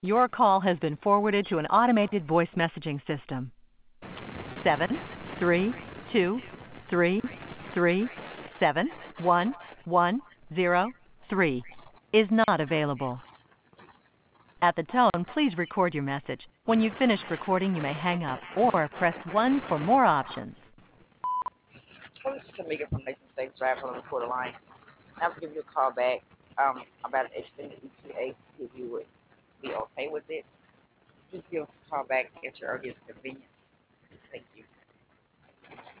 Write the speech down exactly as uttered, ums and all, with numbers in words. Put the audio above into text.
Your call has been forwarded to an automated voice messaging system. Seven, three, two, three, three, seven, one, one, zero, three is not available. At the tone, please record your message. When you've finished recording, you may hang up or press one for more options. Well, this is Tamika from Nation State Drive on the quarter line. I have to give you a call back um, about an extended E T A, see if you would be okay with it. Please give us a call back at your earliest convenience. Thank you.